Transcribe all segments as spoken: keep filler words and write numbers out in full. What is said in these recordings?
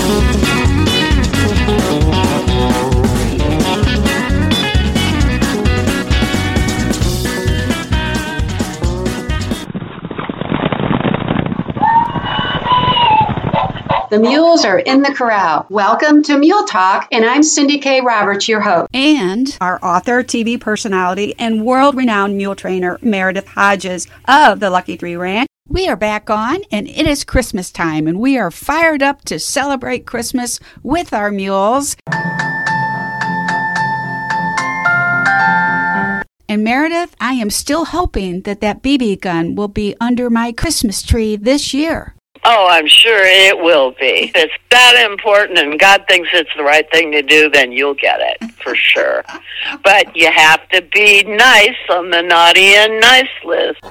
The mules are in the corral. Welcome to Mule Talk, and I'm Cindy K. Roberts, your host. And our author, T V personality, and world-renowned mule trainer, Meredith Hodges of the Lucky Three Ranch. We are back on, and it is Christmas time, and we are fired up to celebrate Christmas with our mules. And Meredith, I am still hoping that that B B gun will be under my Christmas tree this year. Oh, I'm sure it will be. If it's that important and God thinks it's the right thing to do, then you'll get it, for sure. But you have to be nice on the naughty and nice list.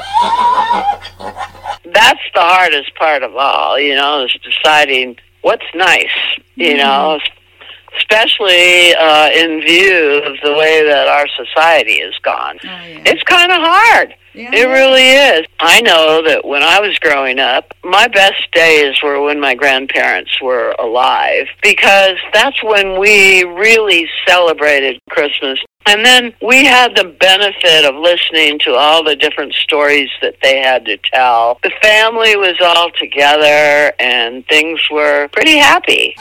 That's the hardest part of all, you know, is deciding what's nice, you know, especially uh, in view of the way that our society has gone. Oh, yeah. It's kind of hard. Yeah. It really is. I know that when I was growing up, my best days were when my grandparents were alive, because that's when we really celebrated Christmas. And then we had the benefit of listening to all the different stories that they had to tell. The family was all together, and things were pretty happy.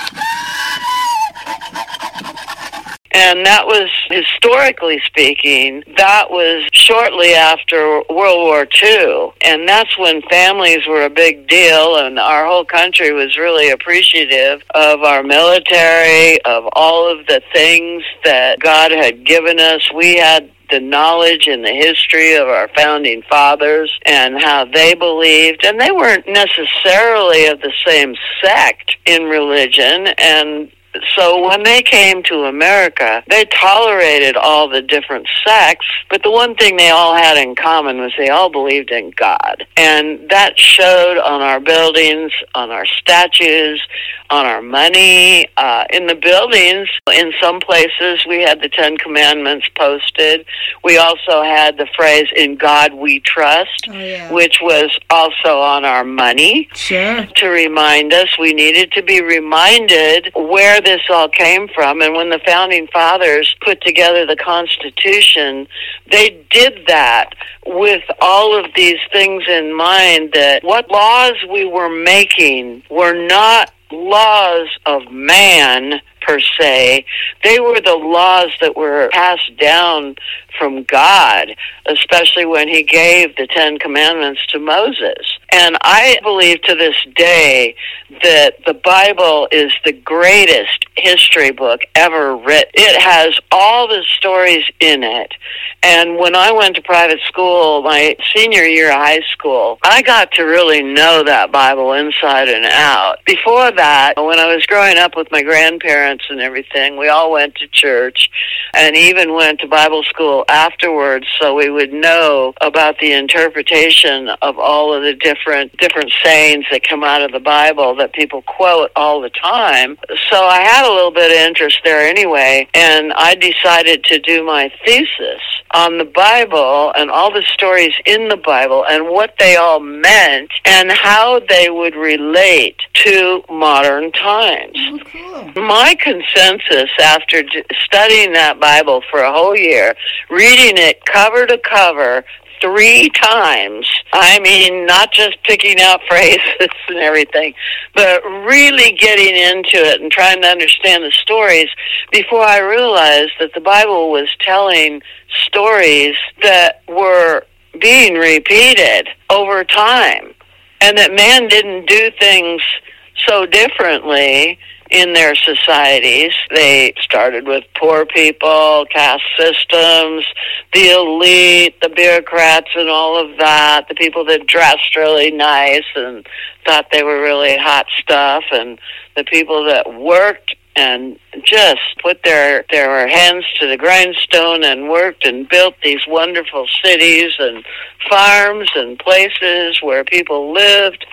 And that was, historically speaking, that was shortly after World War Two. And that's when families were a big deal, and our whole country was really appreciative of our military, of all of the things that God had given us. We had the knowledge and the history of our founding fathers and how they believed. And they weren't necessarily of the same sect in religion, and so when they came to America, they tolerated all the different sects, but the one thing they all had in common was they all believed in God. And that showed on our buildings, on our statues, on our money. Uh, in the buildings, in some places, we had the Ten Commandments posted. We also had the phrase, "In God we trust," oh, yeah. which was also on our money. Sure. To remind us, we needed to be reminded where this all came from. And when the founding fathers put together the Constitution, they did that with all of these things in mind, that what laws we were making were not laws of man per se. They were the laws that were passed down from God, especially when he gave the Ten Commandments to Moses. And I believe to this day that the Bible is the greatest history book ever written. It has all the stories in it. And when I went to private school, my senior year of high school, I got to really know that Bible inside and out. Before that, when I was growing up with my grandparents and everything, we all went to church and even went to Bible school afterwards, so we would know about the interpretation of all of the different different sayings that come out of the Bible that people quote all the time. So I had a little bit of interest there anyway, and I decided to do my thesis on the Bible and all the stories in the Bible and what they all meant and how they would relate to modern times. Oh, cool. My consensus after d- studying that Bible for a whole year, reading it cover to cover three times, I mean, not just picking out phrases and everything, but really getting into it and trying to understand the stories, before I realized that the Bible was telling stories that were being repeated over time, and that man didn't do things so differently in their societies. They started with poor people, caste systems, the elite, the bureaucrats and all of that, the people that dressed really nice and thought they were really hot stuff, and the people that worked and just put their their hands to the grindstone and worked and built these wonderful cities and farms and places where people lived.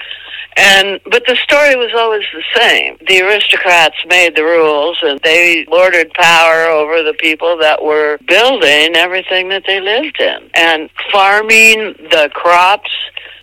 And but the story was always the same. The aristocrats made the rules, and they lorded power over the people that were building everything that they lived in and farming the crops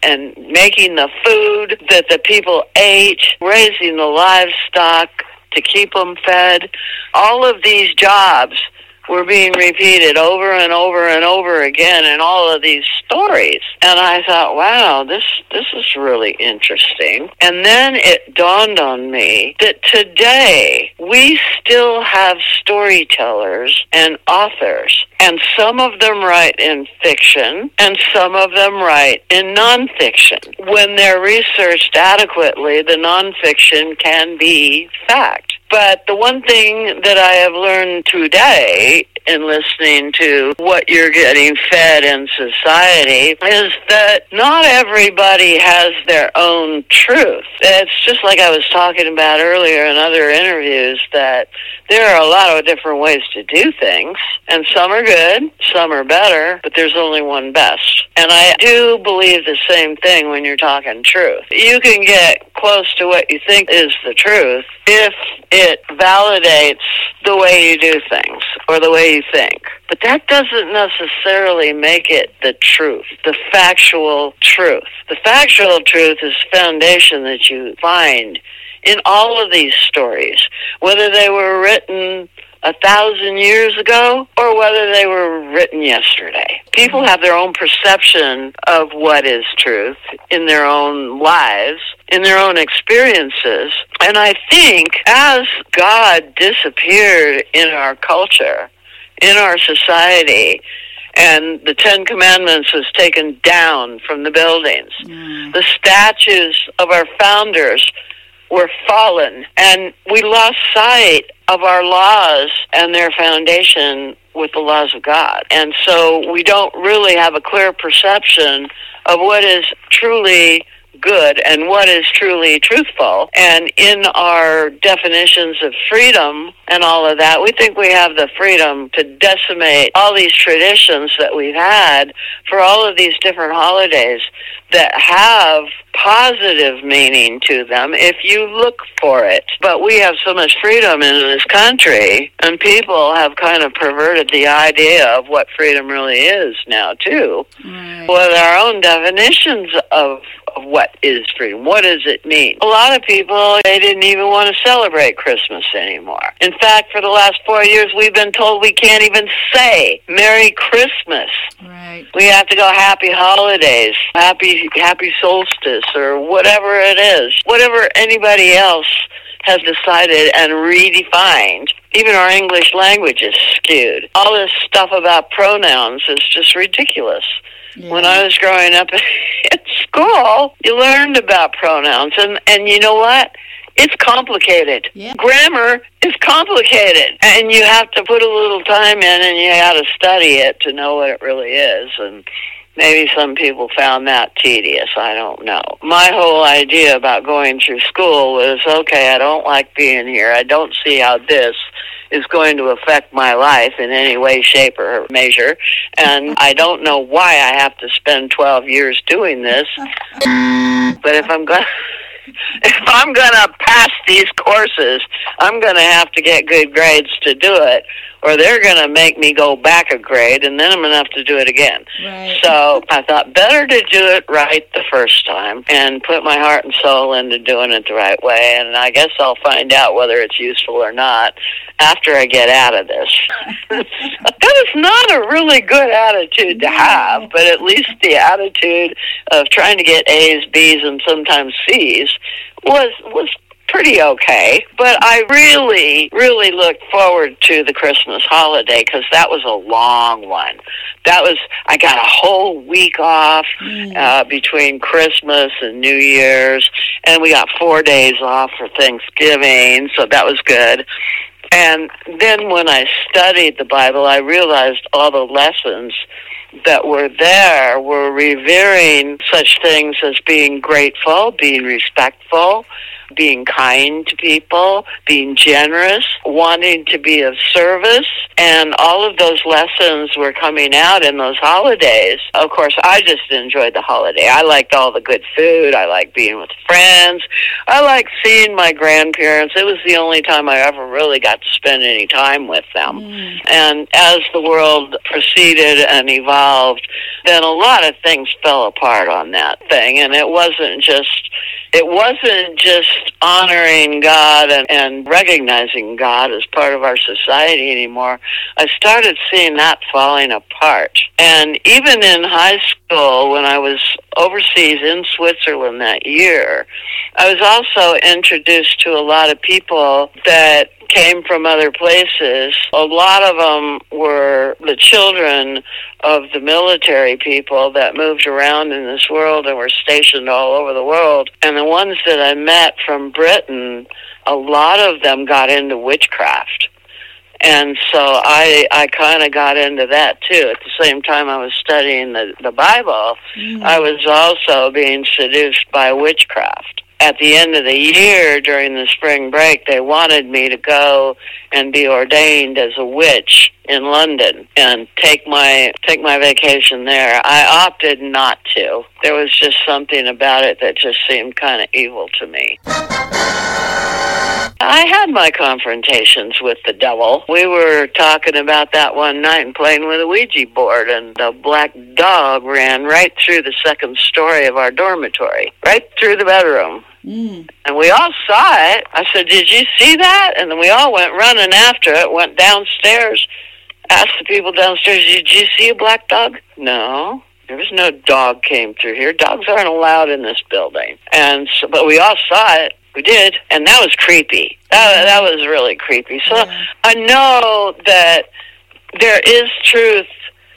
and making the food that the people ate, raising the livestock to keep them fed. All of these jobs were being repeated over and over and over again in all of these stories. And I thought, wow, this this is really interesting. And then it dawned on me that today we still have storytellers and authors, and some of them write in fiction, and some of them write in nonfiction. When they're researched adequately, the nonfiction can be fact. But the one thing that I have learned today in listening to what you're getting fed in society is that not everybody has their own truth. It's just like I was talking about earlier in other interviews, that there are a lot of different ways to do things, and some are good, some are better, but there's only one best. And I do believe the same thing when you're talking truth. You can get close to what you think is the truth if it validates the way you do things or the way you think. But that doesn't necessarily make it the truth, the factual truth. The factual truth is the foundation that you find in all of these stories, whether they were written a thousand years ago or whether they were written yesterday. People have their own perception of what is truth in their own lives, in their own experiences. And I think as God disappeared in our culture, in our society, and the Ten Commandments was taken down from the buildings, mm. the statues of our founders were fallen, and we lost sight of our laws and their foundation with the laws of God. And so we don't really have a clear perception of what is truly good and what is truly truthful. And in our definitions of freedom and all of that, we think we have the freedom to decimate all these traditions that we've had for all of these different holidays that have positive meaning to them if you look for it. But we have so much freedom in this country, and people have kind of perverted the idea of what freedom really is now, too, right. with our own definitions of of what is freedom. What does it mean? A lot of people, they didn't even want to celebrate Christmas anymore. In fact, for the last four years, we've been told we can't even say Merry Christmas. Right. We have to go Happy Holidays, Happy Happy Solstice, or whatever it is. Whatever anybody else has decided and redefined. Even our English language is skewed. All this stuff about pronouns is just ridiculous. Yeah. When I was growing up at school, you learned about pronouns, and, and you know what? It's complicated. Yeah. Grammar is complicated, and you have to put a little time in, and you got to study it to know what it really is, and maybe some people found that tedious. I don't know. My whole idea about going through school was, okay, I don't like being here. I don't see how this is going to affect my life in any way, shape, or measure, and I don't know why I have to spend twelve years doing this, but if I'm going if I'm going to pass these courses, I'm going to have to get good grades to do it, or they're going to make me go back a grade, and then I'm going to have to do it again. Right. So I thought better to do it right the first time and put my heart and soul into doing it the right way, and I guess I'll find out whether it's useful or not after I get out of this. That is not a really good attitude to have, but at least the attitude of trying to get A's, B's, and sometimes C's was was pretty okay. But I really, really looked forward to the Christmas holiday because that was a long one. That was, I got a whole week off uh, between Christmas and New Year's, and we got four days off for Thanksgiving, so that was good. And then when I studied the Bible, I realized all the lessons that were there were revering such things as being grateful, being respectful, being kind to people, being generous, wanting to be of service, and all of those lessons were coming out in those holidays. Of course, I just enjoyed the holiday. I liked all the good food. I liked being with friends. I liked seeing my grandparents. It was the only time I ever really got to spend any time with them. Mm. And as the world proceeded and evolved, then a lot of things fell apart on that thing. And it wasn't just, it wasn't just honoring God and, and recognizing God as part of our society anymore. I started seeing that falling apart. And even in high school, when I was overseas in Switzerland that year, I was also introduced to a lot of people that came from other places. A lot of them were the children of the military people that moved around in this world and were stationed all over the world. And the ones that I met from Britain, a lot of them got into witchcraft. And so I I kind of got into that, too. At the same time I was studying the, the Bible, mm. I was also being seduced by witchcraft. At the end of the year, during the spring break, they wanted me to go and be ordained as a witch in London and take my take my vacation there. I opted not to. There was just something about it that just seemed kind of evil to me. I had my confrontations with the devil. We were talking about that one night and playing with a Ouija board, and the black dog ran right through the second story of our dormitory, right through the bedroom. Mm. And we all saw it. I said, "Did you see that?" And then we all went running after it, went downstairs, asked the people downstairs, "Did you see a black dog?" No. There was no dog came through here. Dogs aren't allowed in this building. And so, but we all saw it. We did, and that was creepy. That, that was really creepy. So yeah. I know that there is truth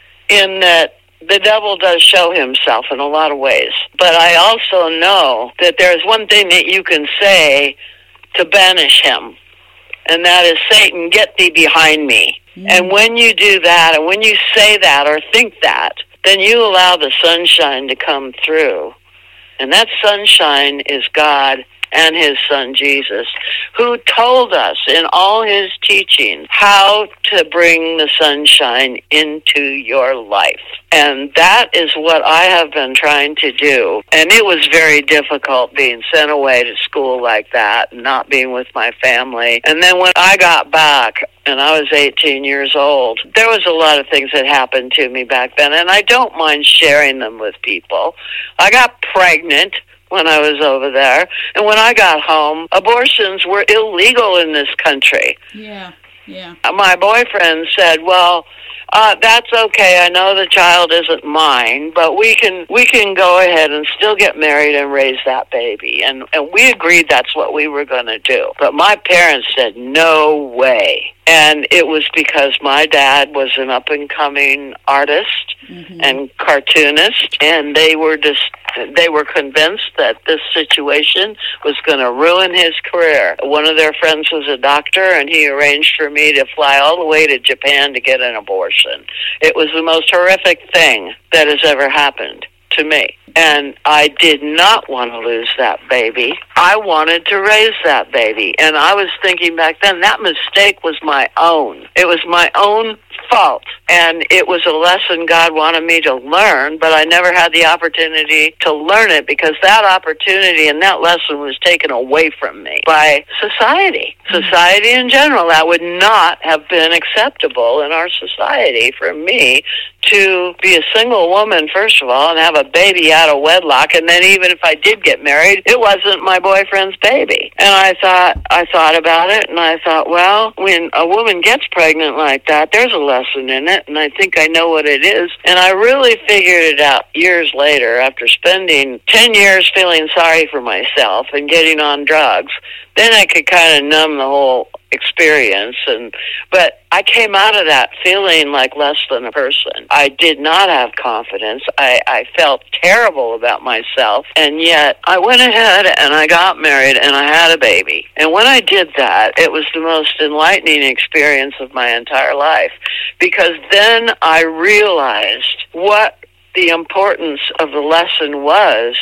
in that the devil does show himself in a lot of ways. But I also know that there's one thing that you can say to banish him, and that is, "Satan, get thee behind me." Mm. And when you do that, and when you say that or think that, then you allow the sunshine to come through. And that sunshine is God and his son Jesus, who told us in all his teachings how to bring the sunshine into your life. And that is what I have been trying to do. And it was very difficult being sent away to school like that, and not being with my family. And then when I got back, and I was eighteen years old, there was a lot of things that happened to me back then, and I don't mind sharing them with people. I got pregnant when I was over there, and when I got home, abortions were illegal in this country. Yeah, yeah. My boyfriend said, "Well, uh, that's okay. I know the child isn't mine, but we can we can go ahead and still get married and raise that baby." And and we agreed that's what we were going to do. But my parents said, "No way." And it was because my dad was an up-and-coming artist mm-hmm. and cartoonist, and they were just they were convinced that this situation was going to ruin his career. One of their friends was a doctor, and he arranged for me to fly all the way to Japan to get an abortion. It was the most horrific thing that has ever happened to me. And I did not want to lose that baby. I wanted to raise that baby. And I was thinking back then, that mistake was my own. It was my own fault. And it was a lesson God wanted me to learn, but I never had the opportunity to learn it because that opportunity and that lesson was taken away from me by society. Society in general. That would not have been acceptable in our society for me to be a single woman, first of all, and have a baby out of wedlock, and then even if I did get married, it wasn't my boyfriend's baby. And I thought, I thought about it, and I thought, well, when a woman gets pregnant like that, there's a lesson in it, and I think I know what it is. And I really figured it out years later, after spending ten years feeling sorry for myself and getting on drugs. Then I could kind of numb the whole experience, and but I came out of that feeling like less than a person. I did not have confidence. I, I felt terrible about myself, and yet I went ahead and I got married and I had a baby. And when I did that, it was the most enlightening experience of my entire life, because then I realized what the importance of the lesson was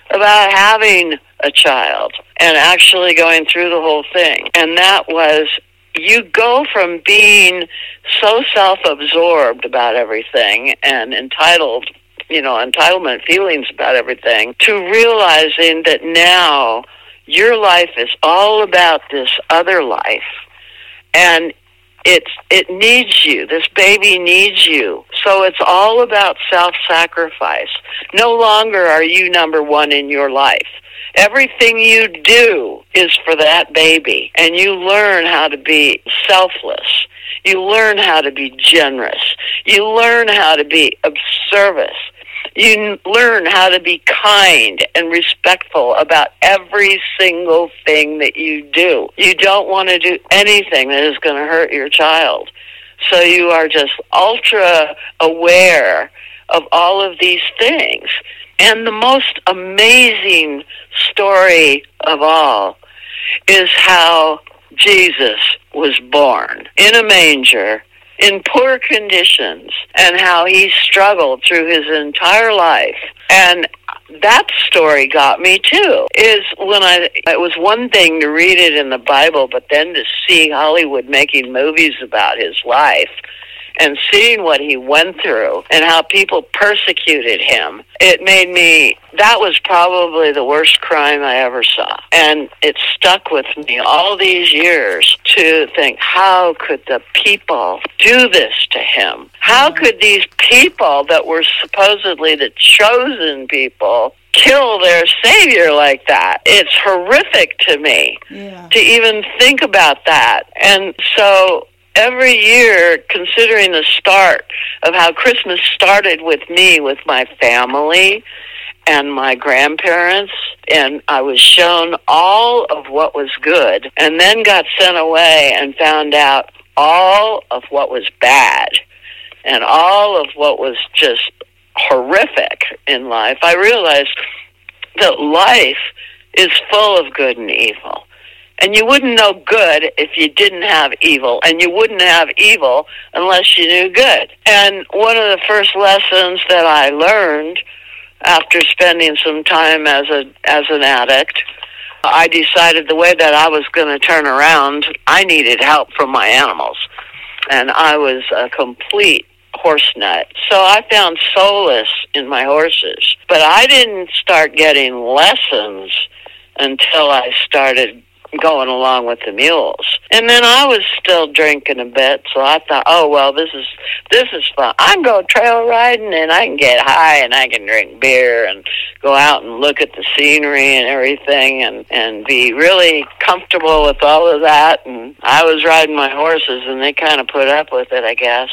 about having a child and actually going through the whole thing. And that was, you go from being so self-absorbed about everything and entitled, you know, entitlement feelings about everything, to realizing that now your life is all about this other life. And it's, it needs you. This baby needs you. So it's all about self-sacrifice. No longer are you number one in your life. Everything you do is for that baby, and you learn how to be selfless. You learn how to be generous. You learn how to be of service. You learn how to be kind and respectful about every single thing that you do. You don't want to do anything that is going to hurt your child. So you are just ultra aware of all of these things. And the most amazing story of all is how Jesus was born in a manger in poor conditions, and how he struggled through his entire life. And that story got me too. Is when I it was one thing to read it in the Bible, but then to see Hollywood making movies about his life and seeing what he went through and how people persecuted him, it made me, that was probably the worst crime I ever saw. And it stuck with me all these years to think, how could the people do this to him? How could these people that were supposedly the chosen people kill their Savior like that? It's horrific to me yeah. to even think about that. And so every year, considering the start of how Christmas started with me, with my family and my grandparents, and I was shown all of what was good, and then got sent away and found out all of what was bad and all of what was just horrific in life, I realized that life is full of good and evil. And you wouldn't know good if you didn't have evil, and you wouldn't have evil unless you knew good. And one of the first lessons that I learned after spending some time as a as an addict, I decided the way that I was going to turn around, I needed help from my animals. And I was a complete horse nut. So I found solace in my horses. But I didn't start getting lessons until I started going along with the mules. And then I was still drinking a bit, so I thought, oh, well, this is this is fun. I can go trail riding, and I can get high, and I can drink beer, and go out and look at the scenery and everything, and, and be really comfortable with all of that. And I was riding my horses, and they kind of put up with it, I guess.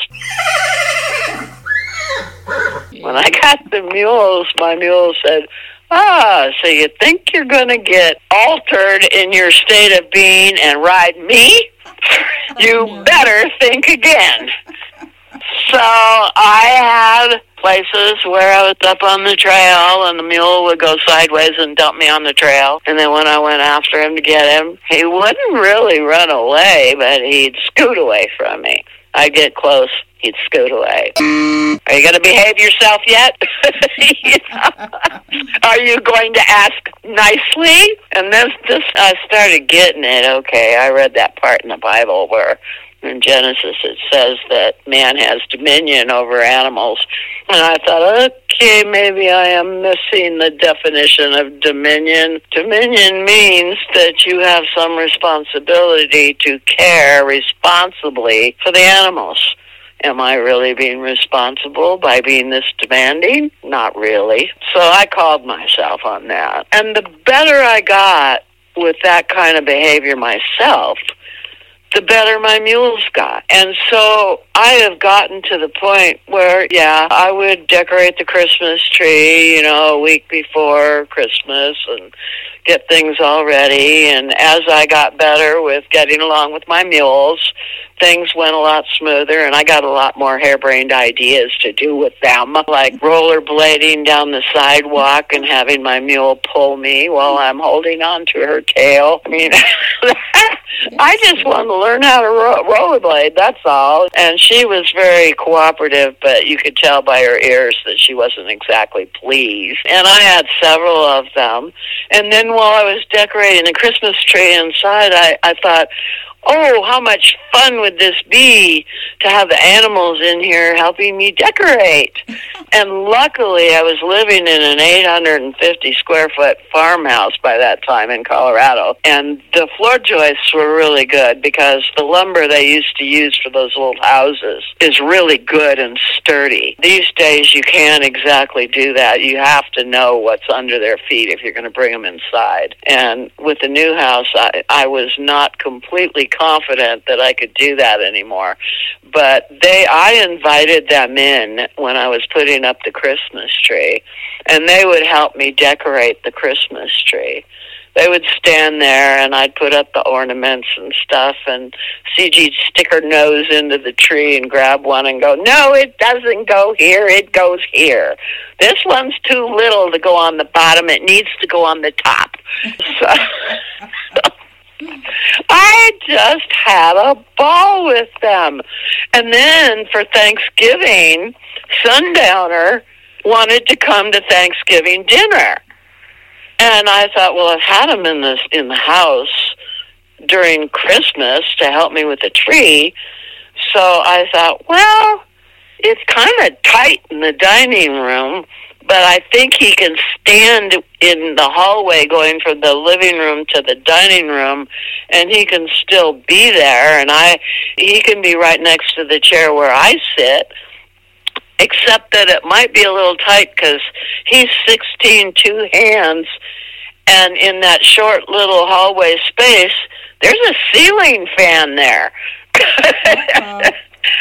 When I got the mules, my mule said, ah, so you think you're going to get altered in your state of being and ride me? You better think again. So I had places where I was up on the trail, and the mule would go sideways and dump me on the trail. And then when I went after him to get him, he wouldn't really run away, but he'd scoot away from me. I'd get close, he'd scoot away. Are you going to behave yourself yet? You know? Are you going to ask nicely? And this, this, I started getting it. Okay, I read that part in the Bible where in Genesis it says that man has dominion over animals. And I thought, okay, maybe I am missing the definition of dominion. Dominion means that you have some responsibility to care responsibly for the animals. Am I really being responsible by being this demanding? Not really. So I called myself on that. And the better I got with that kind of behavior myself, the better my mules got. And so I have gotten to the point where, yeah, I would decorate the Christmas tree, you know, a week before Christmas and get things all ready. And as I got better with getting along with my mules, things went a lot smoother, and I got a lot more harebrained ideas to do with them, like rollerblading down the sidewalk and having my mule pull me while I'm holding on to her tail. I mean, I just want to learn how to ro- rollerblade, that's all. And she was very cooperative, but you could tell by her ears that she wasn't exactly pleased. And I had several of them. And then while I was decorating the Christmas tree inside, I, I thought, oh, how much fun would this be to have the animals in here helping me decorate. And luckily, I was living in an eight hundred fifty square foot farmhouse by that time in Colorado. And the floor joists were really good because the lumber they used to use for those old houses is really good and sturdy. These days, you can't exactly do that. You have to know what's under their feet if you're going to bring them inside. And with the new house, I, I was not completely confident that I could do that anymore. But they, I invited them in when I was putting up the Christmas tree, and they would help me decorate the Christmas tree. They would stand there, and I'd put up the ornaments and stuff, and C G'd stick her nose into the tree and grab one and go, no, it doesn't go here, it goes here. This one's too little to go on the bottom, it needs to go on the top. So I just had a ball with them. And then for Thanksgiving, Sundowner wanted to come to Thanksgiving dinner. And I thought, well, I've had him in, this, in the house during Christmas to help me with the tree. So I thought, well, it's kind of tight in the dining room, but I think he can stand in the hallway going from the living room to the dining room, and he can still be there, and I he can be right next to the chair where I sit, except that it might be a little tight because he's sixteen, two hands, and in that short little hallway space, there's a ceiling fan there. Uh-huh.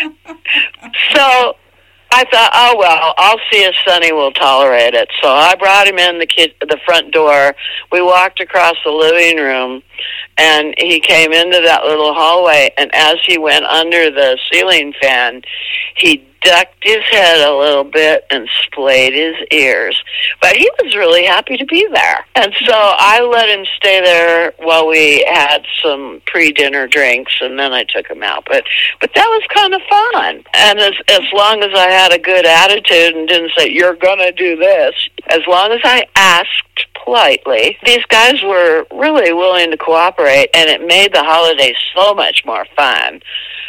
So I thought, oh, well, I'll see if Sonny will tolerate it. So I brought him in the kid, the front door. We walked across the living room, and he came into that little hallway, and as he went under the ceiling fan, he ducked his head a little bit and splayed his ears. But he was really happy to be there. And so I let him stay there while we had some pre-dinner drinks, and then I took him out. But but that was kind of fun. And as, as long as I had a good attitude and didn't say, you're going to do this, as long as I asked politely, these guys were really willing to cooperate, and it made the holiday so much more fun.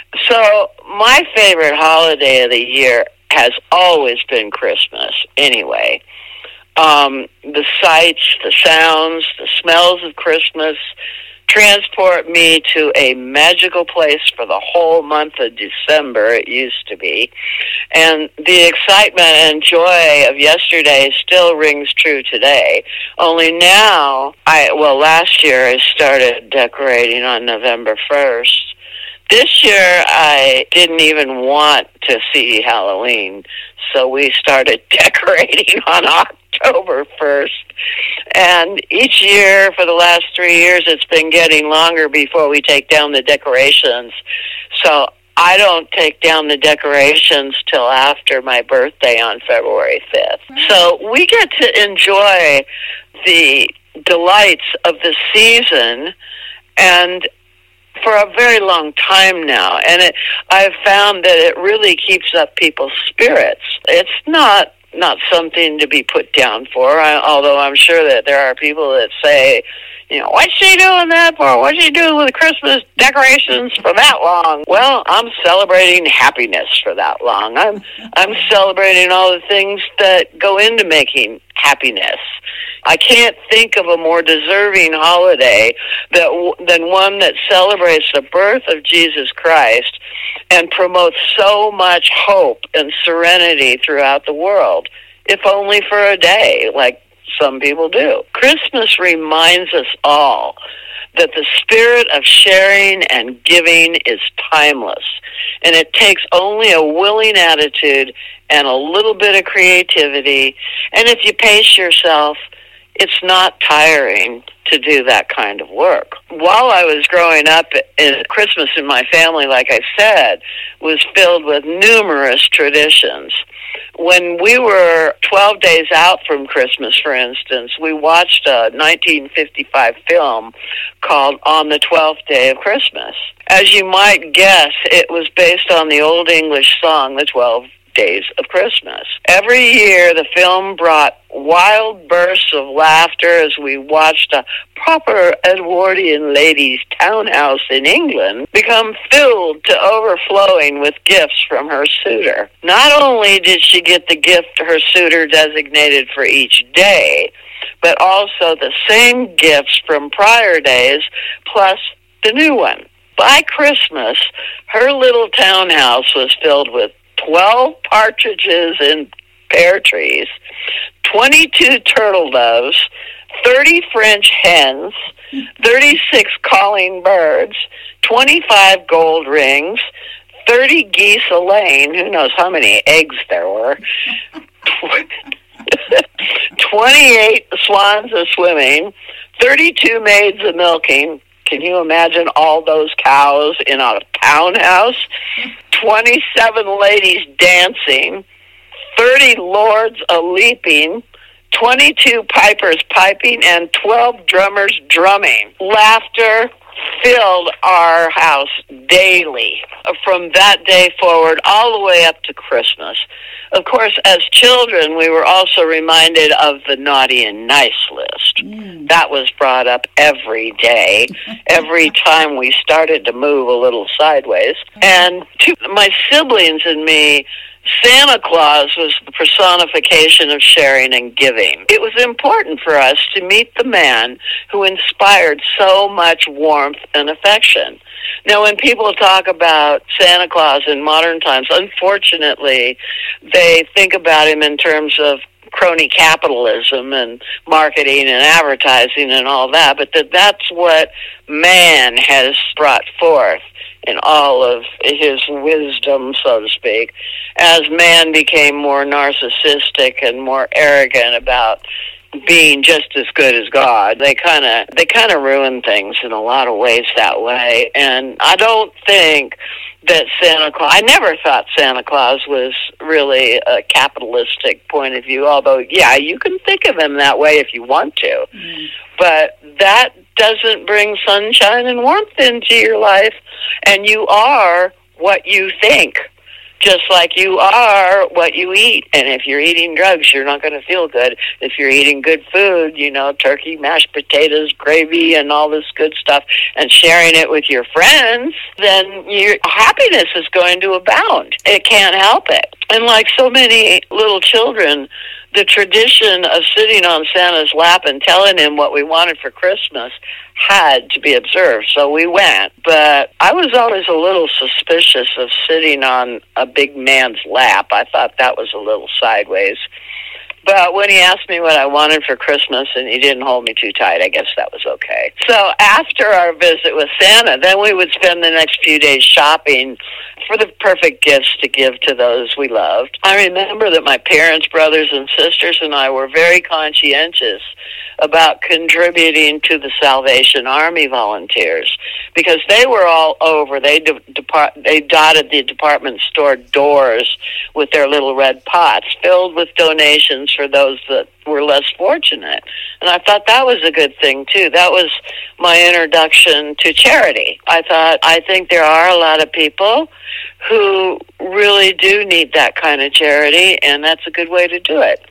So my favorite holiday of the year has always been Christmas anyway. Um, the sights, the sounds, the smells of Christmas transport me to a magical place for the whole month of December, it used to be. And the excitement and joy of yesterday still rings true today. Only now, I well, last year I started decorating on November first. This year, I didn't even want to see Halloween, so we started decorating on October first. And each year for the last three years, it's been getting longer before we take down the decorations. So I don't take down the decorations till after my birthday on February fifth. So we get to enjoy the delights of the season, and for a very long time now, and it, I've found that it really keeps up people's spirits. It's not not something to be put down for, I, although I'm sure that there are people that say, you know, what's she doing that for? What's she doing with the Christmas decorations for that long? Well, I'm celebrating happiness for that long. I'm I'm celebrating all the things that go into making happiness. I can't think of a more deserving holiday that, than one that celebrates the birth of Jesus Christ and promotes so much hope and serenity throughout the world, if only for a day, like some people do. Christmas reminds us all that the spirit of sharing and giving is timeless, and it takes only a willing attitude and a little bit of creativity, and if you pace yourself, it's not tiring to do that kind of work. While I was growing up, Christmas in my family, like I said, was filled with numerous traditions. When we were twelve days out from Christmas, for instance, we watched a nineteen fifty-five film called On the Twelfth Day of Christmas. As you might guess, it was based on the Old English song, The Twelve Days of Christmas. Every year, the film brought wild bursts of laughter as we watched a proper Edwardian lady's townhouse in England become filled to overflowing with gifts from her suitor. Not only did she get the gift her suitor designated for each day, but also the same gifts from prior days, plus the new one. By Christmas, her little townhouse was filled with twelve partridges in pear trees, twenty-two turtle doves, thirty French hens, thirty-six calling birds, twenty-five gold rings, thirty geese a laying, who knows how many eggs there were, twenty-eight swans a swimming, thirty-two maids a milking. Can you imagine all those cows in a townhouse? twenty-seven ladies dancing, thirty lords a-leaping, twenty-two pipers piping, and twelve drummers drumming. Laughter filled our house daily from that day forward all the way up to Christmas. Of course, as children, we were also reminded of the naughty and nice list. Mm. That was brought up every day, every time we started to move a little sideways. And to my siblings and me, Santa Claus was the personification of sharing and giving. It was important for us to meet the man who inspired so much warmth and affection. Now, when people talk about Santa Claus in modern times, unfortunately, they think about him in terms of crony capitalism and marketing and advertising and all that, but that that's what man has brought forth in all of his wisdom, so to speak, as man became more narcissistic and more arrogant about being just as good as God. They kind of they kind of ruin things in a lot of ways that way. And I don't think that Santa Claus, I never thought Santa Claus was really a capitalistic point of view, although, yeah, you can think of him that way if you want to. Mm. But that doesn't bring sunshine and warmth into your life, and you are what you think. Just like you are what you eat. And if you're eating drugs, you're not going to feel good. If you're eating good food, you know, turkey, mashed potatoes, gravy, and all this good stuff, and sharing it with your friends, then your happiness is going to abound. It can't help it. And like so many little children, the tradition of sitting on Santa's lap and telling him what we wanted for Christmas had to be observed, so we went. But I was always a little suspicious of sitting on a big man's lap. I thought that was a little sideways. But when he asked me what I wanted for Christmas and he didn't hold me too tight, I guess that was okay. So after our visit with Santa, then we would spend the next few days shopping for the perfect gifts to give to those we loved. I remember that my parents, brothers, and sisters and I were very conscientious about contributing to the Salvation Army volunteers because they were all over. They de- depart- they dotted the department store doors with their little red pots filled with donations for those that were less fortunate. And I thought that was a good thing, too. That was my introduction to charity. I thought, I think there are a lot of people who really do need that kind of charity, and that's a good way to do it.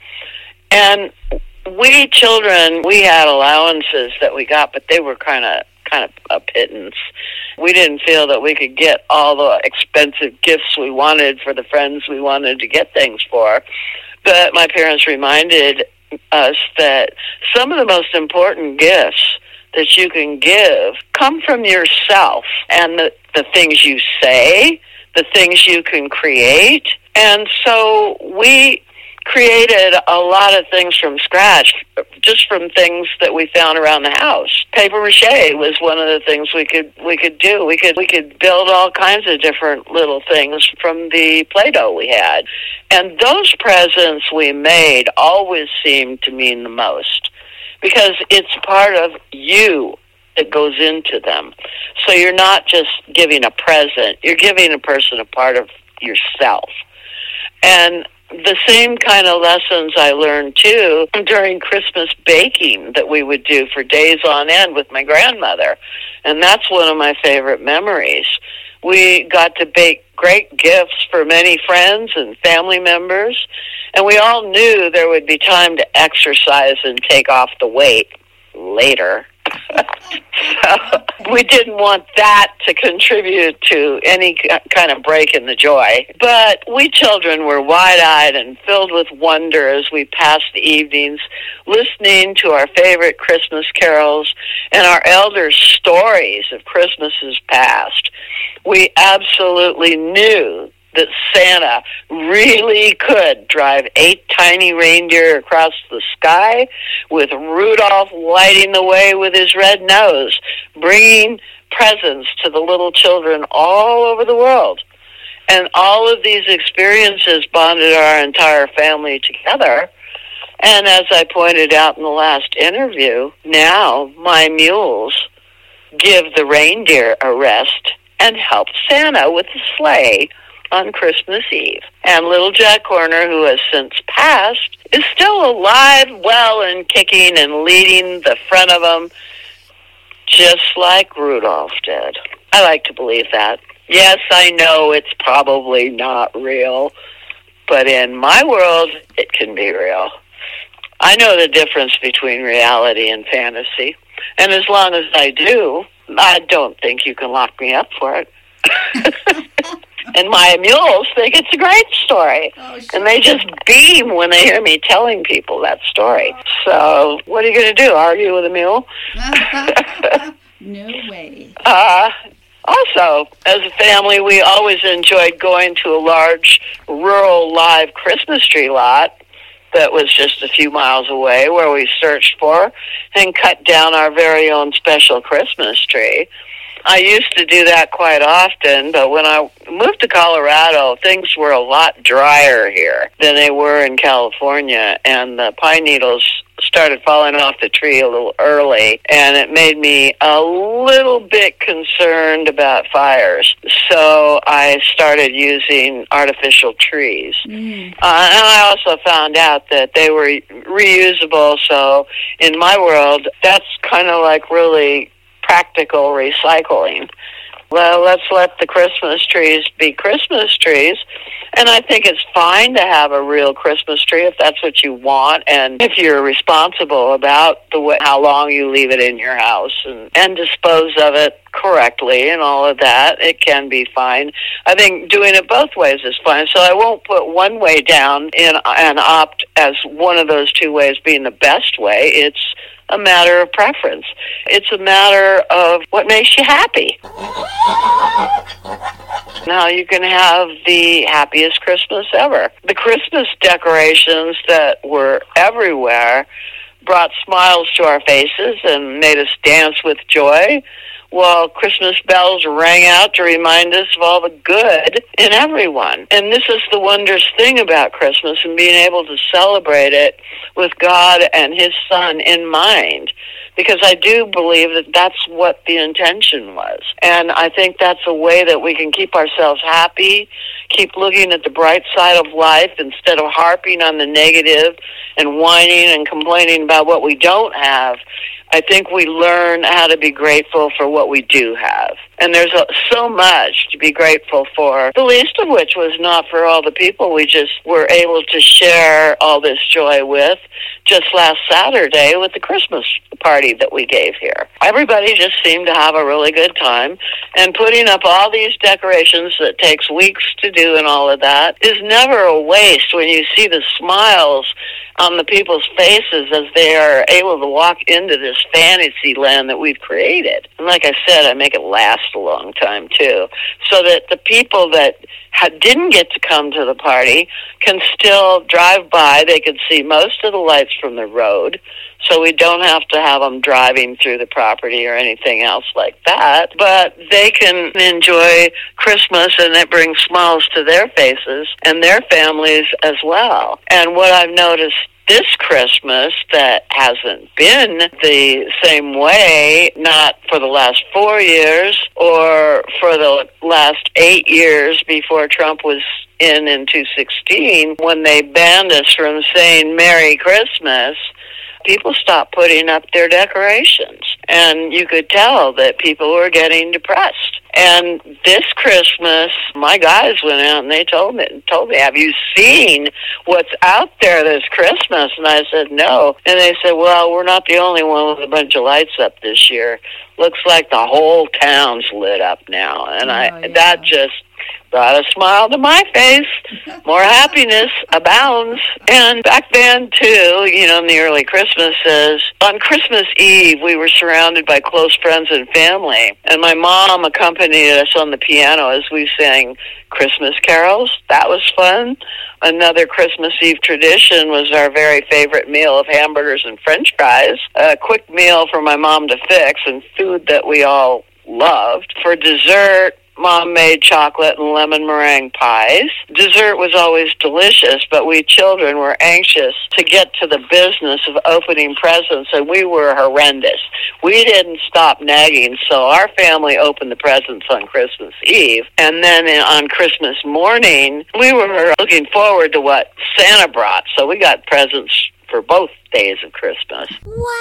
And we children, we had allowances that we got, but they were kind of kind of a pittance. We didn't feel that we could get all the expensive gifts we wanted for the friends we wanted to get things for. But my parents reminded us that some of the most important gifts that you can give come from yourself and the, the things you say, the things you can create. And so we created a lot of things from scratch, just from things that we found around the house. Paper mache was one of the things we could we could do. We could we could build all kinds of different little things from the Play-Doh we had. And those presents we made always seemed to mean the most, because it's part of you that goes into them. So you're not just giving a present, you're giving a person a part of yourself. And the same kind of lessons I learned, too, during Christmas baking that we would do for days on end with my grandmother. And that's one of my favorite memories. We got to bake great gifts for many friends and family members, and we all knew there would be time to exercise and take off the weight later. So we didn't want that to contribute to any kind of break in the joy. But we children were wide-eyed and filled with wonder as we passed the evenings listening to our favorite Christmas carols and our elders' stories of Christmases past. We absolutely knew that Santa really could drive eight tiny reindeer across the sky with Rudolph lighting the way with his red nose, bringing presents to the little children all over the world. And all of these experiences bonded our entire family together. And as I pointed out in the last interview, now my mules give the reindeer a rest and help Santa with the sleigh on Christmas Eve. And little Jack Horner, who has since passed, is still alive, well, and kicking and leading the front of them, just like Rudolph did. I like to believe that. Yes, I know it's probably not real, but in my world, it can be real. I know the difference between reality and fantasy, and as long as I do, I don't think you can lock me up for it. And my mules think it's a great story. Oh, and they just beam when they hear me telling people that story. So what are you going to do, argue with a mule? No way. Uh, also, as a family, we always enjoyed going to a large rural live Christmas tree lot that was just a few miles away, where we searched for and cut down our very own special Christmas tree. I used to do that quite often, but when I moved to Colorado, things were a lot drier here than they were in California, and the pine needles started falling off the tree a little early, and it made me a little bit concerned about fires. So I started using artificial trees. Mm. Uh, and I also found out that they were reusable, so in my world, that's kind of like really practical recycling. Well, let's let the Christmas trees be Christmas trees. And I think it's fine to have a real Christmas tree if that's what you want, and if you're responsible about the way, how long you leave it in your house and, and dispose of it correctly and all of that, it can be fine. I think doing it both ways is fine. So I won't put one way down in, and opt as one of those two ways being the best way. It's a matter of preference. It's a matter of what makes you happy. Now you can have the happiest Christmas ever. The Christmas decorations that were everywhere brought smiles to our faces and made us dance with joy, while Christmas bells rang out to remind us of all the good in everyone. And this is the wondrous thing about Christmas and being able to celebrate it with God and His Son in mind, because I do believe that that's what the intention was. And I think that's a way that we can keep ourselves happy, keep looking at the bright side of life instead of harping on the negative and whining and complaining about what we don't have. I think we learn how to be grateful for what we do have. And there's a, so much to be grateful for, the least of which was not for all the people we just were able to share all this joy with just last Saturday with the Christmas party that we gave here. Everybody just seemed to have a really good time, and putting up all these decorations that takes weeks to do and all of that is never a waste when you see the smiles on the people's faces as they are able to walk into this fantasy land that we've created. And like I said, I make it last a long time too, so that the people that ha- didn't get to come to the party can still drive by. They can see most of the lights from the road, so we don't have to have them driving through the property or anything else like that. But they can enjoy Christmas, and it brings smiles to their faces and their families as well. And what I've noticed this Christmas that hasn't been the same way, not for the last four years or for the last eight years before Trump was in in two sixteen, when they banned us from saying Merry Christmas, people stopped putting up their decorations. And you could tell that people were getting depressed. And this Christmas, my guys went out and they told me, told me, have you seen what's out there this Christmas? And I said, no. And they said, well, we're not the only one with a bunch of lights up this year. Looks like the whole town's lit up now. And oh, I yeah. that just brought a smile to my face. More happiness abounds. And back then, too, you know, in the early Christmases, on Christmas Eve, we were surrounded by close friends and family. And my mom accompanied us on the piano as we sang Christmas carols. That was fun. Another Christmas Eve tradition was our very favorite meal of hamburgers and French fries, a quick meal for my mom to fix and food that we all loved. For dessert, Mom made chocolate and lemon meringue pies. Dessert was always delicious, but we children were anxious to get to the business of opening presents, and we were horrendous. We didn't stop nagging, so our family opened the presents on Christmas Eve. And then on Christmas morning, we were looking forward to what Santa brought, so we got presents for both days of Christmas.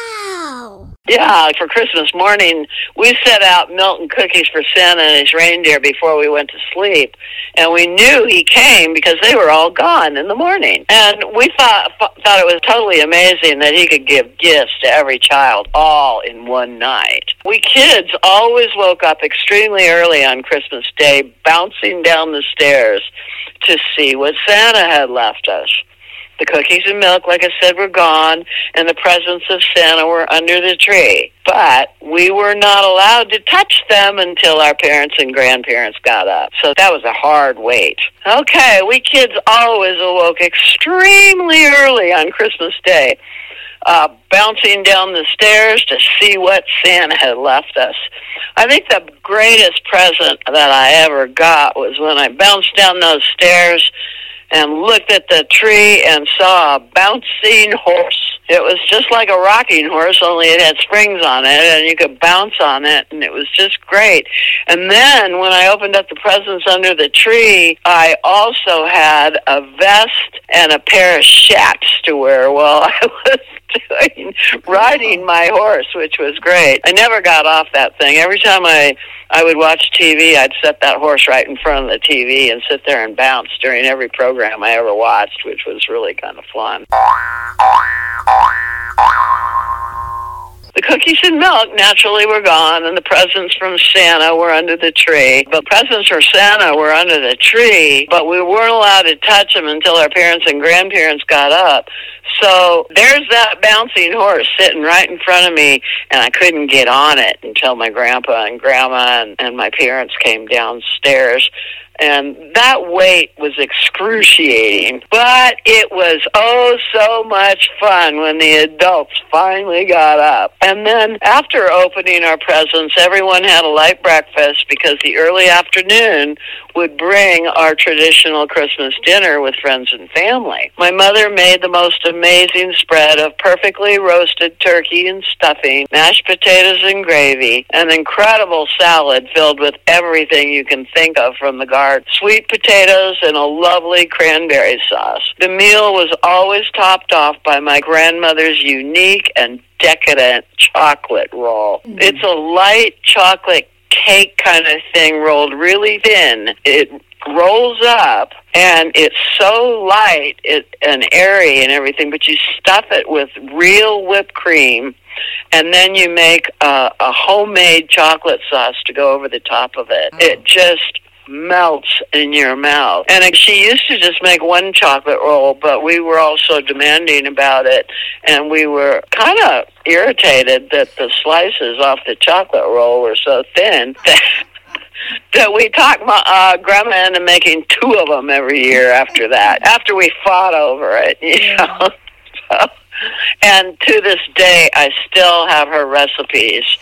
Wow! Yeah, for Christmas morning, we set out milk and cookies for Santa and his reindeer before we went to sleep. And we knew he came because they were all gone in the morning. And we thought thought it was totally amazing that he could give gifts to every child all in one night. We kids always woke up extremely early on Christmas Day, bouncing down the stairs to see what Santa had left us. The cookies and milk, like I said, were gone, and the presents of Santa were under the tree. But we were not allowed to touch them until our parents and grandparents got up. So that was a hard wait. Okay, we kids always awoke extremely early on Christmas Day, uh, bouncing down the stairs to see what Santa had left us. I think the greatest present that I ever got was when I bounced down those stairs and looked at the tree and saw a bouncing horse. It was just like a rocking horse, only it had springs on it, and you could bounce on it, and it was just great. And then when I opened up the presents under the tree, I also had a vest and a pair of chaps to wear while I was doing riding my horse, which was great. I never got off that thing. Every time I I would watch T V, I'd set that horse right in front of the T V and sit there and bounce during every program I ever watched, which was really kind of fun. The cookies and milk naturally were gone, and the presents from Santa were under the tree. But presents for Santa were under the tree, but we weren't allowed to touch them until our parents and grandparents got up. So there's that bouncing horse sitting right in front of me, and I couldn't get on it until my grandpa and grandma and, and my parents came downstairs. And that wait was excruciating, but it was oh so much fun when the adults finally got up. And then after opening our presents, everyone had a light breakfast because the early afternoon would bring our traditional Christmas dinner with friends and family. My mother made the most amazing spread of perfectly roasted turkey and stuffing, mashed potatoes and gravy, an incredible salad filled with everything you can think of from the garden. Sweet potatoes and a lovely cranberry sauce. The meal was always topped off by my grandmother's unique and decadent chocolate roll. Mm. It's a light chocolate cake kind of thing rolled really thin. It rolls up, and it's so light it, and airy and everything, but you stuff it with real whipped cream, and then you make a, a homemade chocolate sauce to go over the top of it. Oh. It just melts in your mouth. And she used to just make one chocolate roll, but we were all so demanding about it, and we were kind of irritated that the slices off the chocolate roll were so thin that, that we talked my uh, grandma into making two of them every year after that, after we fought over it, you yeah. know. So, and to this day, I still have her recipes.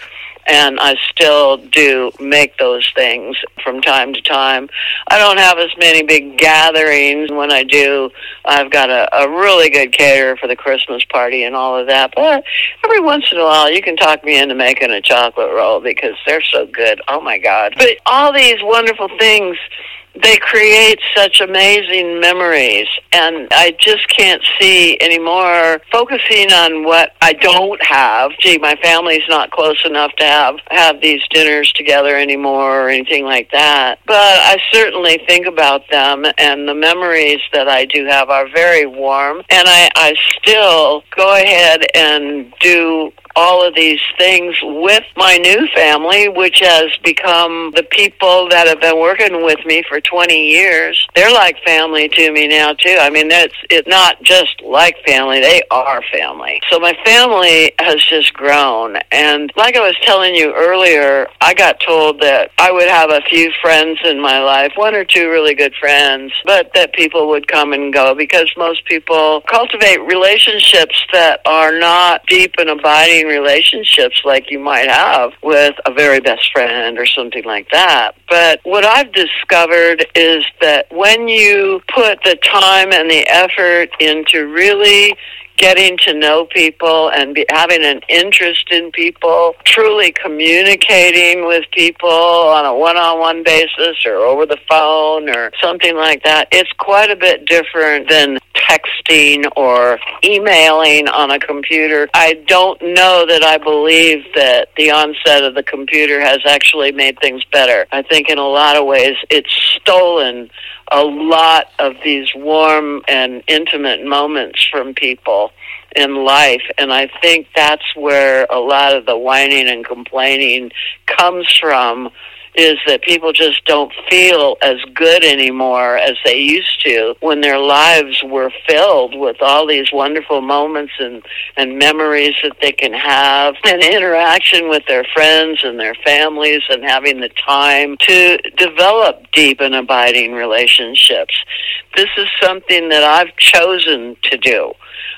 and I still do make those things from time to time. I don't have as many big gatherings. When I do, I've got a, a really good caterer for the Christmas party and all of that. But every once in a while, you can talk me into making a chocolate roll because they're so good. Oh, my God. But all these wonderful things, they create such amazing memories, and I just can't see anymore focusing on what I don't have. Gee, my family's not close enough to have, have these dinners together anymore or anything like that. But I certainly think about them, and the memories that I do have are very warm, and I, I still go ahead and do all of these things with my new family, which has become the people that have been working with me for twenty years. They're like family to me now, too. I mean, it's, it's not just like family. They are family. So my family has just grown. And like I was telling you earlier, I got told that I would have a few friends in my life, one or two really good friends, but that people would come and go because most people cultivate relationships that are not deep and abiding relationships like you might have with a very best friend or something like that. But what I've discovered is that when you put the time and the effort into really getting to know people and be, having an interest in people, truly communicating with people on a one-on-one basis or over the phone or something like that, it's quite a bit different than texting or emailing on a computer. I don't know that I believe that the onset of the computer has actually made things better. I think in a lot of ways it's stolen a lot of these warm and intimate moments from people in life, and I think that's where a lot of the whining and complaining comes from, is that people just don't feel as good anymore as they used to when their lives were filled with all these wonderful moments and, and memories that they can have, and interaction with their friends and their families, and having the time to develop deep and abiding relationships. This is something that I've chosen to do.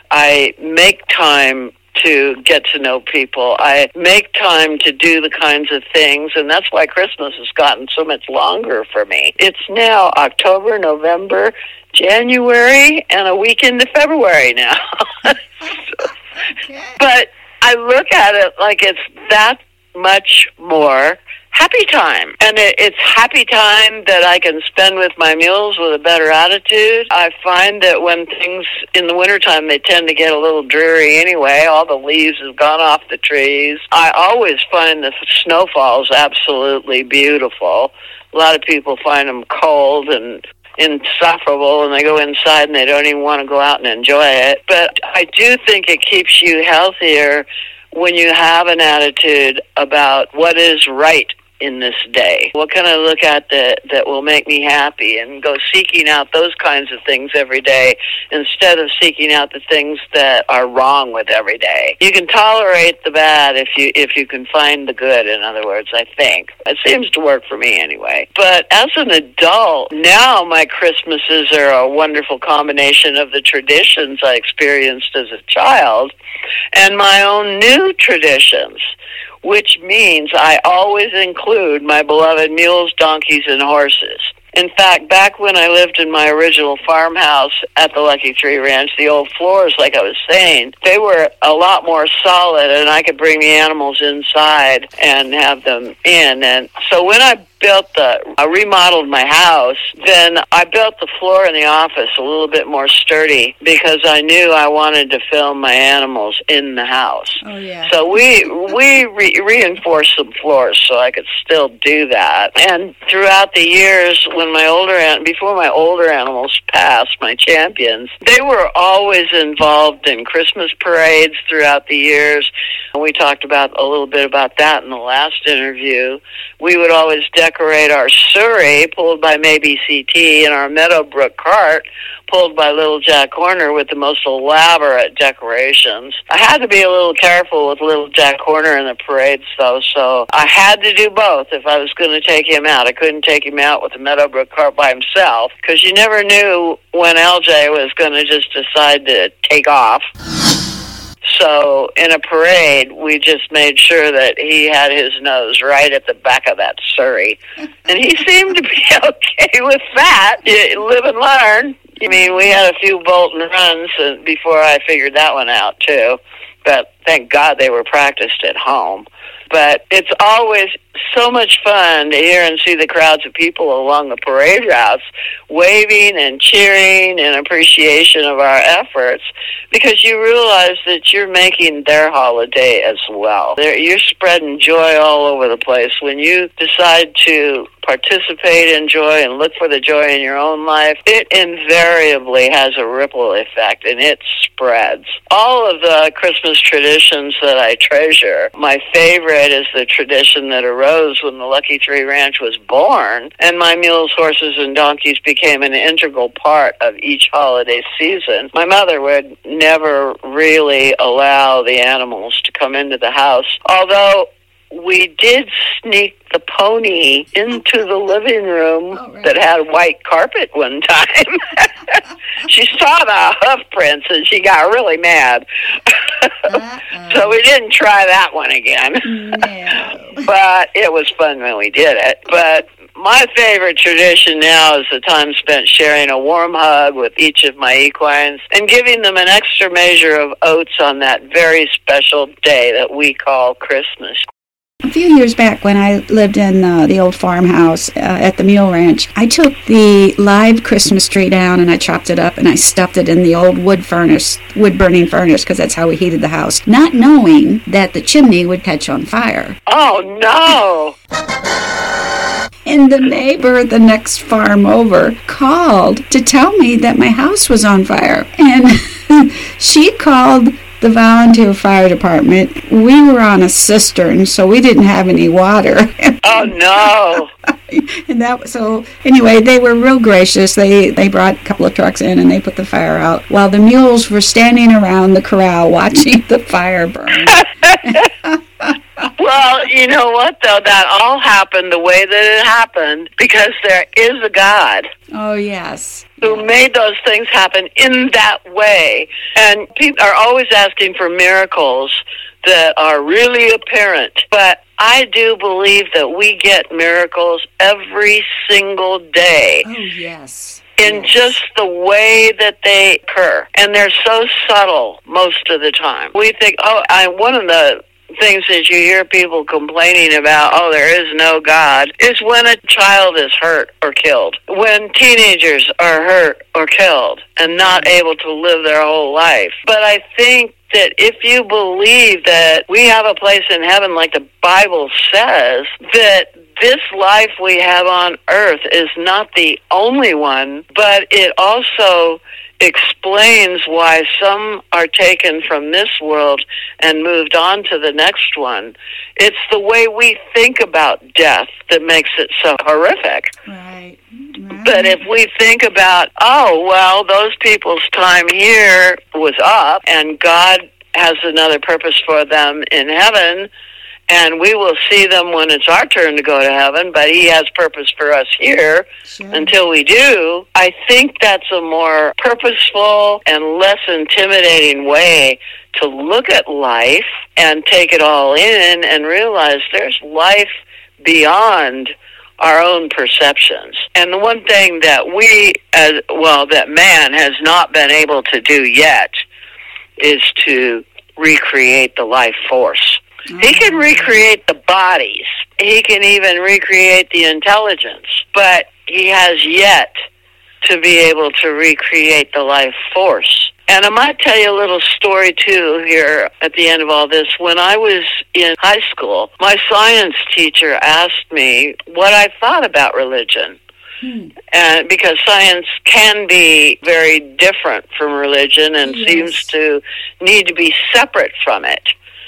I make time to get to know people. I make time to do the kinds of things, and that's why Christmas has gotten so much longer for me. It's now October, November, January, and a week into February now. Okay. But I look at it like it's that much more happy time. And it, it's happy time that I can spend with my mules with a better attitude. I find that when things in the wintertime, they tend to get a little dreary anyway. All the leaves have gone off the trees. I always find the snowfalls absolutely beautiful. A lot of people find them cold and insufferable, and they go inside and they don't even want to go out and enjoy it. But I do think it keeps you healthier when you have an attitude about what is right in this day. What can I look at that, that will make me happy, and go seeking out those kinds of things every day instead of seeking out the things that are wrong with every day. You can tolerate the bad if you if you can find the good, in other words, I think. It seems to work for me anyway. But as an adult, now my Christmases are a wonderful combination of the traditions I experienced as a child and my own new traditions, which means I always include my beloved mules, donkeys, and horses. In fact, back when I lived in my original farmhouse at the Lucky Three Ranch, the old floors, like I was saying, they were a lot more solid, and I could bring the animals inside and have them in. And so when I built the, I remodeled my house, then I built the floor in the office a little bit more sturdy because I knew I wanted to film my animals in the house. Oh, yeah. So we we re- reinforced some floors so I could still do that. And throughout the years, when my older before my older animals passed, my champions, they were always involved in Christmas parades throughout the years. And we talked about a little bit about that in the last interview. We would always decorate our surrey, pulled by Maybe C T, and our Meadowbrook cart, pulled by Little Jack Horner, with the most elaborate decorations. I had to be a little careful with Little Jack Horner in the parades, though, so I had to do both if I was going to take him out. I couldn't take him out with the Meadowbrook cart by himself, because you never knew when L J was going to just decide to take off. So in a parade, we just made sure that he had his nose right at the back of that Surrey. And he seemed to be okay with that. You live and learn. I mean, we had a few bolt and runs before I figured that one out, too. But thank God they were practiced at home. But it's always so much fun to hear and see the crowds of people along the parade routes waving and cheering in appreciation of our efforts, because you realize that you're making their holiday as well. They're, you're spreading joy all over the place. When you decide to participate in joy and look for the joy in your own life, it invariably has a ripple effect, and it spreads. All of the Christmas traditions that I treasure, my favorite is the tradition that arose when the Lucky Three Ranch was born, and my mules, horses, and donkeys became an integral part of each holiday season. My mother would never really allow the animals to come into the house, although we did sneak the pony into the living room oh, right. that had white carpet one time. She saw the hoof prints and she got really mad. So we didn't try that one again. No. But it was fun when we did it. But my favorite tradition now is the time spent sharing a warm hug with each of my equines and giving them an extra measure of oats on that very special day that we call Christmas. A few years back when I lived in uh, the old farmhouse uh, at the Mule Ranch, I took the live Christmas tree down and I chopped it up and I stuffed it in the old wood furnace, wood-burning furnace, because that's how we heated the house, not knowing that the chimney would catch on fire. Oh, no! And the neighbor the next farm over called to tell me that my house was on fire. And she called the volunteer fire department. We were on a cistern, so we didn't have any water. Oh, no. And that so anyway, they were real gracious. They they brought a couple of trucks in and they put the fire out while the mules were standing around the corral watching the fire burn. Well, you know what, though? That all happened the way that it happened because there is a God. Oh, yes. Who yes. made those things happen in that way. And people are always asking for miracles that are really apparent. But I do believe that we get miracles every single day. Oh, yes. In yes. just the way that they occur. And they're so subtle most of the time. We think, oh, I one of the things that you hear people complaining about, oh, there is no God, is when a child is hurt or killed. When teenagers are hurt or killed and not able to live their whole life. But I think that if you believe that we have a place in heaven like the Bible says, that this life we have on earth is not the only one, but it also explains why some are taken from this world and moved on to the next one. It's the way we think about death that makes it so horrific. Right. Right. But if we think about, oh, well, those people's time here was up, and God has another purpose for them in heaven, and we will see them when it's our turn to go to heaven, but he has purpose for us here sure. until we do. I think that's a more purposeful and less intimidating way to look at life and take it all in and realize there's life beyond our own perceptions. And the one thing that we, as well, that man has not been able to do yet is to recreate the life force. He can recreate the bodies. He can even recreate the intelligence. But he has yet to be able to recreate the life force. And I might tell you a little story, too, here at the end of all this. When I was in high school, my science teacher asked me what I thought about religion. Hmm. And because science can be very different from religion and yes. seems to need to be separate from it.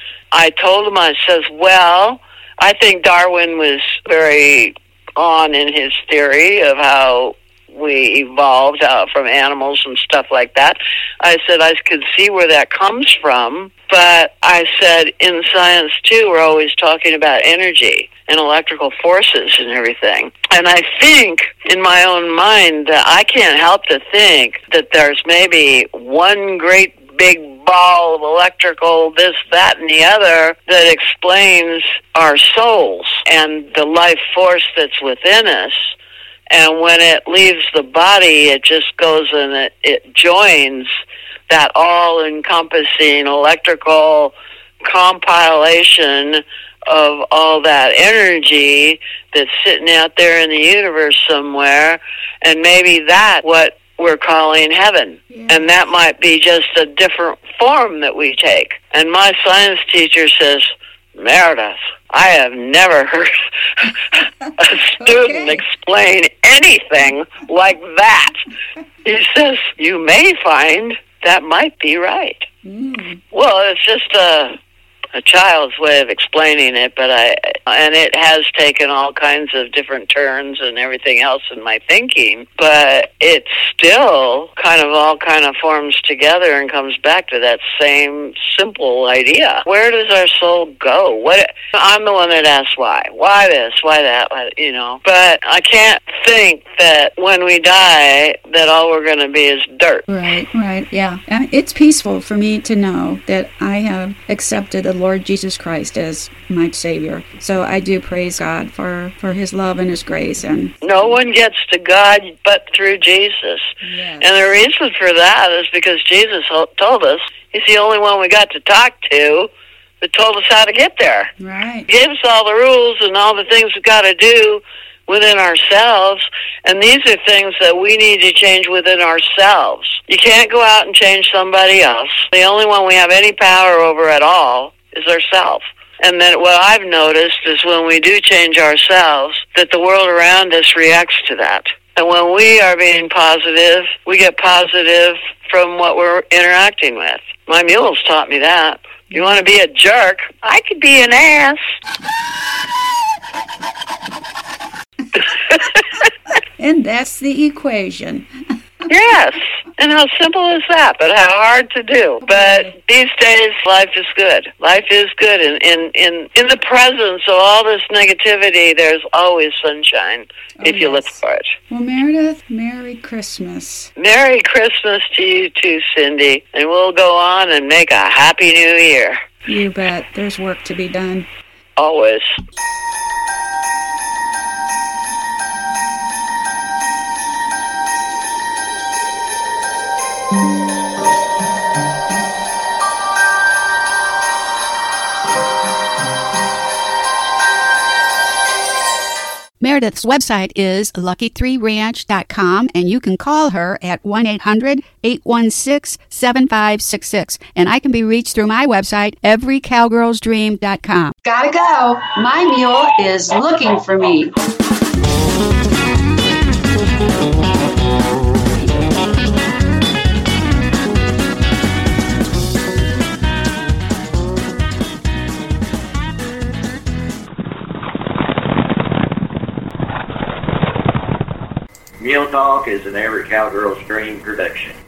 I told him, I says, well, I think Darwin was very on in his theory of how we evolved uh, from animals and stuff like that. I said, I could see where that comes from, but I said, in science, too, we're always talking about energy and electrical forces and everything. And I think, in my own mind, that I can't help to think that there's maybe one great big ball of electrical, this, that, and the other that explains our souls and the life force that's within us. And when it leaves the body, it just goes and it, it joins that all-encompassing electrical compilation of all that energy that's sitting out there in the universe somewhere, and maybe that's what we're calling heaven. Yeah. And that might be just a different form that we take. And my science teacher says, Meredith, I have never heard a student okay. explain anything like that. He says, you may find that might be right. Mm. Well, it's just a... a child's way of explaining it, but I, and it has taken all kinds of different turns and everything else in my thinking, but it still kind of all kind of forms together and comes back to that same simple idea. Where does our soul go? What? I'm the one that asks why. Why this? Why that? Why, you know, but I can't think that when we die that all we're going to be is dirt. Right, right, yeah. And it's peaceful for me to know that I have accepted the Lord Jesus Christ as my Savior. So I do praise God for, for His love and His grace. And no one gets to God but through Jesus. Yes. And the reason for that is because Jesus told us He's the only one we got to talk to that told us how to get there. Right. He gave us all the rules and all the things we've got to do within ourselves, and these are things that we need to change within ourselves. You can't go out and change somebody else. The only one we have any power over at all is ourselves. And then what I've noticed is when we do change ourselves, that the world around us reacts to that. And when we are being positive, we get positive from what we're interacting with. My mules taught me that. You want to be a jerk? I could be an ass. And that's the equation. Yes. And how simple is that, but how hard to do. But these days, life is good. Life is good. In, in, in, in the presence of all this negativity, there's always sunshine oh, if you yes. look for it. Well, Meredith, Merry Christmas. Merry Christmas to you too, Cindy. And we'll go on and make a Happy New Year. You bet. There's work to be done. Always. Meredith's website is lucky three ranch dot com, and you can call her at one eight hundred eight one six seven five six six. And I can be reached through my website, every cowgirls dream dot com. Gotta go. My mule is looking for me. Mule Talk is an Every Cowgirl's Dream production.